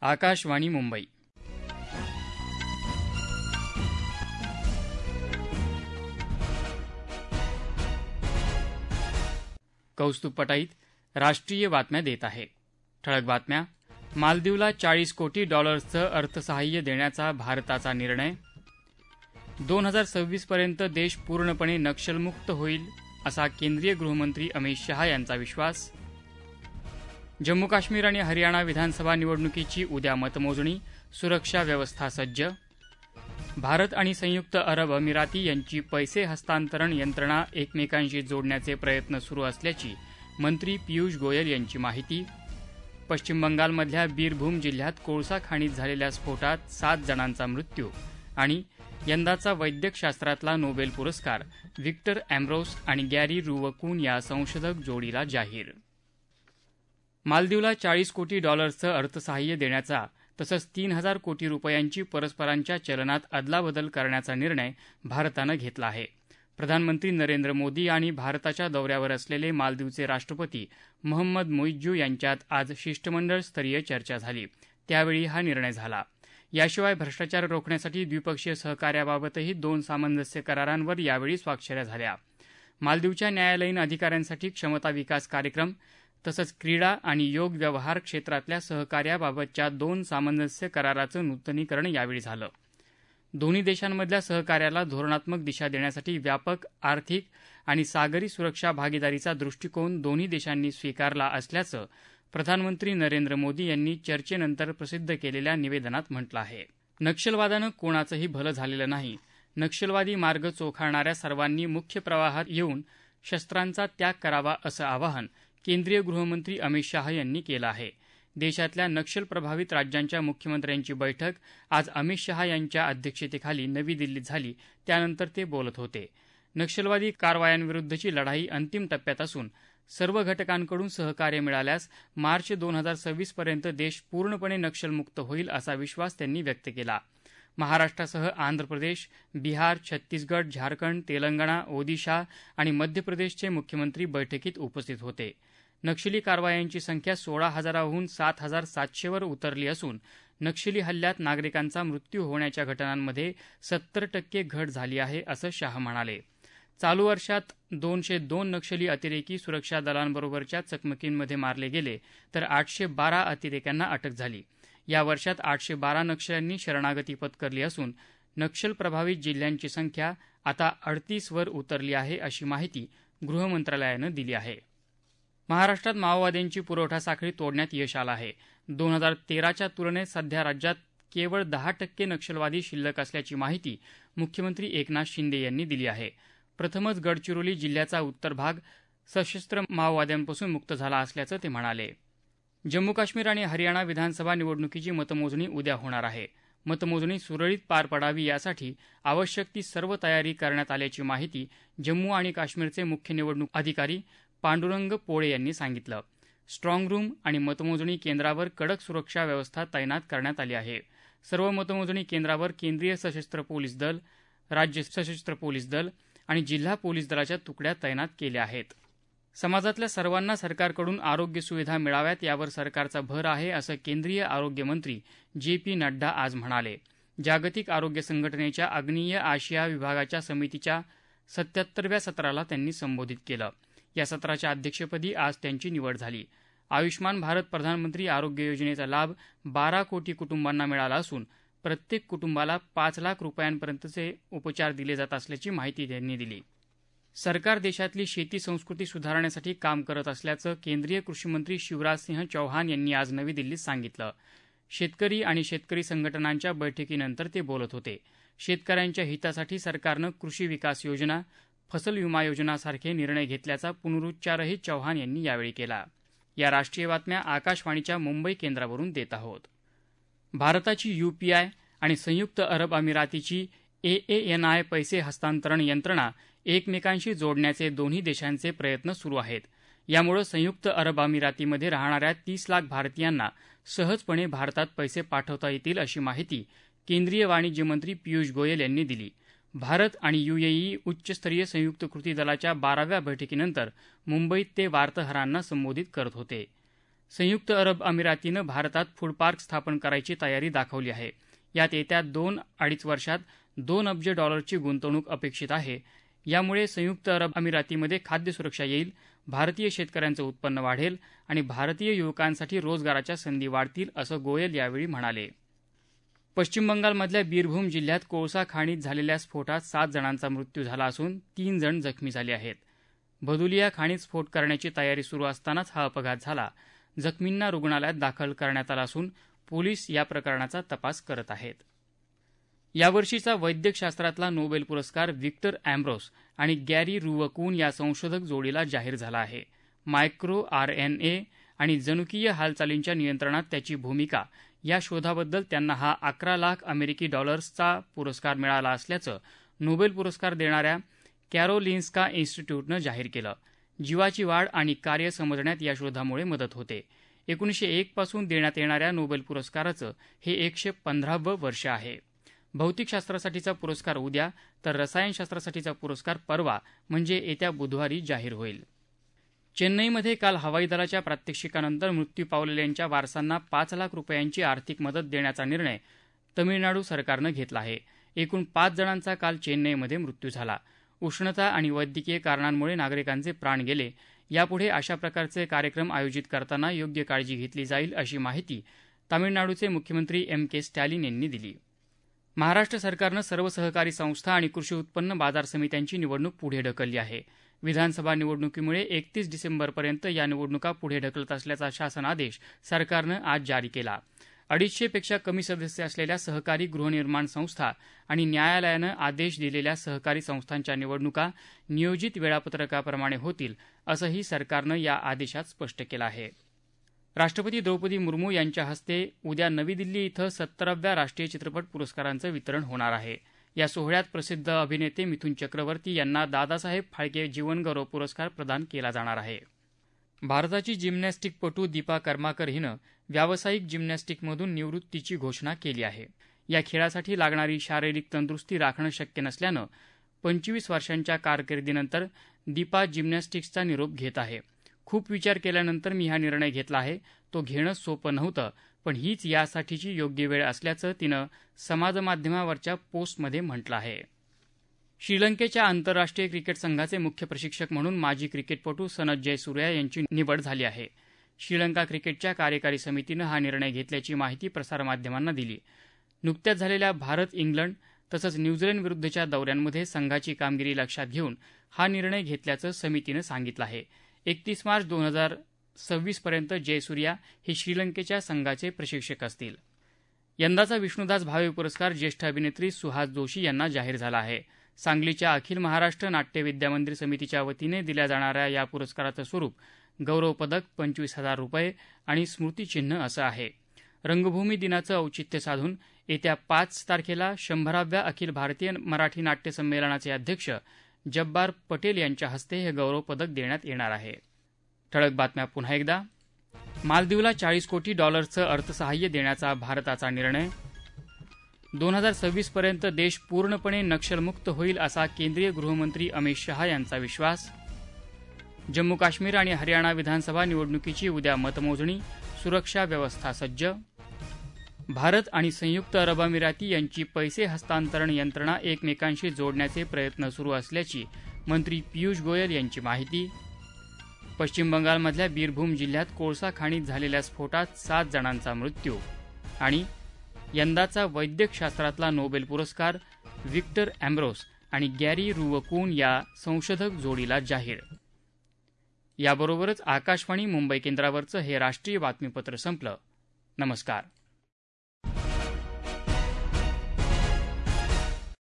आकाशवाणी मुंबई. कौस्तुभ पटाईत राष्ट्रीय बातम्या देत आहे. ठळक बातम्या. मालदीवला $40 कोटी अर्थसहाय्य देण्याचा भारताचा निर्णय. 2026 पर्यंत देश पूर्णपणे नक्षलमुक्त होईल असा केंद्रीय गृहमंत्री अमित शहा यांचा विश्वास. जम्मू काश्मीर आणि हरियाणा विधानसभा निवडणुकीची उद्या मतमोजणी, सुरक्षा व्यवस्था सज्ज. भारत आणि संयुक्त अरब अमिराती यांची पैसे हस्तांतरण यंत्रणा एकमेकांशी जोडण्याचे प्रयत्न सुरू असल्याची मंत्री पियुष गोयल यांची माहिती. पश्चिम बंगालमधल्या बीरभूम जिल्ह्यात कोळसा खाणीत झालेल्या स्फोटात 7 जणांचा मृत्यू आणि यंदाचा वैद्यकशास्त्रातला नोबेल पुरस्कार व्हिक्टर अँब्रोस आणि गॅरी रुवकून या संशोधक जोडीला जाहीर. मालदीवला $40 कोटी अर्थसहाय्य देण्याचा तसंच 3,000 कोटी रुपयांची परस्परांच्या चलनात अदलाबदल करण्याचा निर्णय भारतानं घेतला आहे. प्रधानमंत्री नरेंद्र मोदी आणि भारताच्या दौऱ्यावर असलेले मालदीवचे राष्ट्रपती मोहम्मद मुइज्जू यांच्यात आज शिष्टमंडळ स्तरीय चर्चा झाली. त्यावेळी हा निर्णय झाला. याशिवाय भ्रष्टाचार रोखण्यासाठी द्विपक्षीय सहकार्याबाबतही 2 सामंजस्य करारांवर यावेळी स्वाक्षऱ्या झाल्या. मालदीवच्या न्यायालयीन अधिकाऱ्यांसाठी क्षमता विकास कार्यक्रम तसंच क्रीडा आणि योग व्यवहार क्षेत्रातल्या सहकार्याबाबतच्या 2 सामंजस्य कराराचं नूतनीकरण यावेळी झालं. दोन्ही देशांमधल्या सहकार्याला धोरणात्मक दिशा देण्यासाठी व्यापक आर्थिक आणि सागरी सुरक्षा भागीदारीचा दृष्टिकोन दोन्ही देशांनी स्वीकारला असल्याचं प्रधानमंत्री नरेंद्र मोदी यांनी चर्चेनंतर प्रसिद्ध केलेल्या निवेदनात म्हटलं आहे. नक्षलवादानं कोणाचंही भलं झालेलं नाही. नक्षलवादी मार्ग चोखाळणाऱ्या सर्वांनी मुख्य प्रवाहात येऊन शस्त्रांचा त्याग करावा असं आवाहन केंद्रीय गृहमंत्री अमित शहा यांनी केलं आहे. देशातल्या नक्षलप्रभावित राज्यांच्या मुख्यमंत्र्यांची बैठक आज अमित शहा यांच्या अध्यक्षतेखाली नवी दिल्लीत झाली. त्यानंतर ते बोलत होते. नक्षलवादी कारवायांविरुद्धची लढाई अंतिम टप्प्यात असून सर्व घटकांकडून सहकार्य मिळाल्यास मार्च 2026 पर्यंत देश पूर्णपणे नक्षलमुक्त होईल असा विश्वास त्यांनी व्यक्त केला. महाराष्ट्रासह आंध्र प्रदेश, बिहार, छत्तीसगड, झारखंड, तेलंगणा, ओदिशा आणि मध्य प्रदेशचे मुख्यमंत्री बैठकीत उपस्थित होते. नक्षली कारवायांची संख्या 16,000हून 7,700 वर उतरली असून नक्षली हल्ल्यात नागरिकांचा मृत्यू होण्याच्या घटनांमध्ये 70% घट झाली आहे असं शाह म्हणाले. चालू वर्षात 202 नक्षली अतिरेकी सुरक्षा दलांबरोबरच्या चकमकींमध्ये मारले गेले तर 812 अतिरेक्यांना अटक झाली. या वर्षात 812 नक्षल्यांनी शरणागती पत्करली असून नक्षल प्रभावित जिल्ह्यांची संख्या आता 38 वर उतरली आहे अशी माहिती गृहमंत्रालयानं दिली आहे. महाराष्ट्रात माओवाद्यांची पुरवठा साखळी तोडण्यात यश आलं आहे. 2013च्या तुलनेत सध्या राज्यात केवळ 10% नक्षलवादी शिल्लक असल्याची माहिती मुख्यमंत्री एकनाथ शिंदे यांनी दिली आहे. प्रथमच गडचिरोली जिल्ह्याचा उत्तर भाग सशस्त्र माओवाद्यांपासून मुक्त झाला असल्याचं ते म्हणाले. जम्मू काश्मीर आणि हरियाणा विधानसभा निवडणुकीची मतमोजणी उद्या होणार आहे. मतमोजणी सुरळीत पार पडावी यासाठी आवश्यक ती सर्व तयारी करण्यात आल्याची माहिती जम्मू आणि काश्मीरचे मुख्य निवडणूक अधिकारी पांडुरंग पोळे यांनी सांगितलं. स्ट्रॉंग रूम आणि मतमोजणी केंद्रावर कडक सुरक्षा व्यवस्था तैनात करण्यात आली आहे. सर्व मतमोजणी केंद्रावर केंद्रीय सशस्त्र पोलीस दल, राज्य सशस्त्र पोलीस दल आणि जिल्हा पोलीस दलाच्या तुकड्या तैनात केल्या आहेत. समाजातल्या सर्वांना सरकारकडून आरोग्य सुविधा मिळाव्यात यावर सरकारचा भर आहे असं केंद्रीय आरोग्य मंत्री JP नड्डा आज म्हणाले. जागतिक आरोग्य संघटनेच्या आग्नेय आशिया विभागाच्या समितीच्या 77व्या सत्राला त्यांनी संबोधित केलं. या सत्राच्या अध्यक्षपदी आज त्यांची निवड झाली. आयुष्मान भारत प्रधानमंत्री आरोग्य योजनेचा लाभ 12 कोटी कुटुंबांना मिळाला असून प्रत्येक कुटुंबाला 5 लाख रुपयांपर्यंतचे उपचार दिले जात असल्याची माहिती त्यांनी दिली. सरकार देशातली शेती संस्कृती सुधारण्यासाठी काम करत असल्याचं केंद्रीय कृषीमंत्री शिवराजसिंह चौहान यांनी आज नवी दिल्लीत सांगितलं. शेतकरी आणि शेतकरी संघटनांच्या बैठकीनंतर ते बोलत होते. शेतकऱ्यांच्या हितासाठी सरकारनं कृषी विकास योजना, फसल विमा योजनासारखे निर्णय घेतल्याचा पुनरुच्चारही चौहान यांनी यावेळी केला. या राष्ट्रीय बातम्या आकाशवाणीच्या मुंबई केंद्रावरून देत आहोत. भारताची UPI आणि संयुक्त अरब अमिरातीची AANI पैसे हस्तांतरण यंत्रणा एकमेकांशी जोडण्याचे दोन्ही देशांचे प्रयत्न सुरू आहेत. यामुळे संयुक्त अरब अमिरातीमध्ये राहणाऱ्या 30 लाख भारतीयांना सहजपणे भारतात पैसे पाठवता येतील अशी माहिती केंद्रीय वाणिज्य मंत्री पियुष गोयल यांनी दिली. भारत आणि UAE उच्चस्तरीय संयुक्त कृती दलाच्या 12व्या बैठकीनंतर मुंबईत ते वार्ताहरांना संबोधित करत होते. संयुक्त अरब अमिरातीनं भारतात फूड पार्क स्थापन करायची तयारी दाखवली आहे. यात येत्या 2-2.5 वर्षात $2 अब्ज गुंतवणूक अपेक्षित आहे. यामुळे संयुक्त अरब अमिरातीमध्ये खाद्य सुरक्षा येईल, भारतीय शेतकऱ्यांचं उत्पन्न वाढेल आणि भारतीय युवकांसाठी रोजगाराच्या संधी वाढतील, असं गोयल यावेळी म्हणाले. पश्चिम बंगालमधल्या बीरभूम जिल्ह्यात कोळसा खाणीत झालेल्या स्फोटात 7 जणांचा मृत्यू झाला असून 3 जण जखमी झाले आहेत. भदुलिया खाणीत स्फोट करण्याची तयारी सुरू असतानाच हा अपघात झाला. जखमींना रुग्णालयात दाखल करण्यात आलं असून पोलीस या प्रकरणाचा तपास करत आहेत. यावर्षीचा वैद्यकशास्त्रातला नोबेल पुरस्कार व्हिक्टर अँब्रोस आणि गॅरी रुवकून या संशोधक जोडीला जाहीर झाला आहे. मायक्रो आरएनए आणि जनुकीय हालचालींच्या नियंत्रणात त्याची भूमिका या शोधाबद्दल त्यांना हा $11 लाख पुरस्कार मिळाला असल्याचं नोबेल पुरस्कार देणाऱ्या कॅरोलिन्स्का इन्स्टिट्यूटनं जाहीर केलं. जीवाची वाढ आणि कार्य समजण्यात या शोधामुळे मदत होते. 1901 पासून देण्यात येणाऱ्या नोबेल पुरस्काराचं हे 115वं वर्ष आहे. भौतिकशास्त्रासाठीचा पुरस्कार उद्या तर रसायनशास्त्रासाठीचा पुरस्कार परवा म्हणजे येत्या बुधवारी जाहीर होईल. चेन्नईमध्ये काल हवाई दलाच्या प्रात्यक्षिकानंतर मृत्यू पावलेल्यांच्या वारसांना $5 लाख आर्थिक मदत देण्याचा निर्णय तमिळनाडू सरकारनं घेतला आहे. एकूण 5 जणांचा काल चेन्नईमध्ये मृत्यू झाला. उष्णता आणि वैद्यकीय कारणांमुळे नागरिकांचे प्राण गेले. यापुढे अशा प्रकारचे कार्यक्रम आयोजित करताना योग्य काळजी घेतली जाईल, अशी माहिती तामिळनाडूचे मुख्यमंत्री M.K. स्टॅलिन यांनी दिली. महाराष्ट्र सरकारनं सर्व सहकारी संस्था आणि कृषी उत्पन्न बाजार समित्यांची निवडणूक पुढे ढकलली आहे. विधानसभा निवडणुकीमुळे 31 डिसेंबरपर्यंत या निवडणुका पुढे ढकलत असल्याचा शासन आदेश सरकारनं आज जारी केला. 250 पेक्षा कमी सदस्य असलेल्या सहकारी गृहनिर्माण संस्था आणि न्यायालयानं आदेश दिलेल्या सहकारी संस्थांच्या निवडणुका नियोजित वेळापत्रकाप्रमाणे होतील, असंही सरकारनं या आदेशात स्पष्ट केलं आहे. राष्ट्रपती द्रौपदी मुर्मू यांच्या हस्ते उद्या नवी दिल्ली इथं 17व्या राष्ट्रीय चित्रपट पुरस्कारांचं वितरण होणार आहे. या सोहळ्यात प्रसिद्ध अभिनेते मिथुन चक्रवर्ती यांना दादासाहेब फाळके जीवनगौरव पुरस्कार प्रदान केला जाणार आहे. भारताची जिम्नॅस्टिकपटू दीपा कर्माकर हिनं व्यावसायिक जिम्नॅस्टिकमधून निवृत्तीची घोषणा केली आहे. या खेळासाठी लागणारी शारीरिक तंदुरुस्ती राखणं शक्य नसल्यानं 25 वर्षांच्या कारकिर्दीनंतर दीपा जिम्नॅस्टिक्सचा निरोप घेत आहे. खूप विचार केल्यानंतर मी हा निर्णय घेतला आहे. तो घेणं सोपं नव्हतं, पण हीच यासाठीची योग्य वेळ असल्याचं तिनं समाजमाध्यमावरच्या पोस्टमध्ये म्हटलं आहे. श्रीलंकेच्या आंतरराष्ट्रीय क्रिकेट संघाचे मुख्य प्रशिक्षक म्हणून माजी क्रिकेटपटू सनथ जयसूर्या यांची निवड झाली आहे. श्रीलंका क्रिकेटच्या कार्यकारी समितीनं हा निर्णय घेतल्याची माहिती प्रसारमाध्यमांना दिली. नुकत्याच झालेल्या भारत, इंग्लंड तसंच न्यूझीलंड विरुद्धच्या दौऱ्यांमध्ये संघाची कामगिरी लक्षात घेऊन हा निर्णय घेतल्याचं समितीनं सांगितलं आहे. 31 मार्च 2026 पर्यंत जयसूर्या हे श्रीलंकेच्या संघाचे प्रशिक्षक असतील. यंदाचा विष्णुदास भावे पुरस्कार ज्येष्ठ अभिनेत्री सुहास जोशी यांना जाहीर झाला आहे. सांगलीच्या अखिल महाराष्ट्र नाट्य विद्यामंदिर समितीच्या वतीने दिल्या जाणाऱ्या या पुरस्काराचं स्वरूप गौरव पदक, ₹25,000 आणि स्मृतिचिन्ह असं आहे. रंगभूमी दिनाचं औचित्य साधून येत्या 5 तारखेला 100व्या अखिल भारतीय मराठी नाट्य संमेलनाचे अध्यक्ष जब्बार पटेल यांच्या हस्ते हे गौरव पदक देण्यात येणार आहे. ठळक बातम्या पुन्हा एकदा. मालदीवला $40 कोटी अर्थसहाय्य देण्याचा भारताचा निर्णय. 2026 पर्यंत देश पूर्णपणे नक्षलमुक्त होईल असा केंद्रीय गृहमंत्री अमित शहा यांचा विश्वास. जम्मू काश्मीर आणि हरियाणा विधानसभा निवडणुकीची उद्या मतमोजणी, सुरक्षा व्यवस्था सज्ज. भारत आणि संयुक्त अरब अमिराती यांची पैसे हस्तांतरण यंत्रणा एकमेकांशी जोडण्याचे प्रयत्न सुरू असल्याची मंत्री पियुष गोयल यांची माहिती. पश्चिम बंगालमधल्या बीरभूम जिल्ह्यात कोळसा खाणीत झालेल्या स्फोटात 7 जणांचा मृत्यू. आणि यंदाचा वैद्यकशास्त्रातला नोबेल पुरस्कार व्हिक्टर अँब्रोस आणि गॅरी रुवकून या संशोधक जोडीला जाहीर. याबरोबरच आकाशवाणी मुंबई केंद्रावरचं हे राष्ट्रीय बातमीपत्र संपलं. नमस्कार.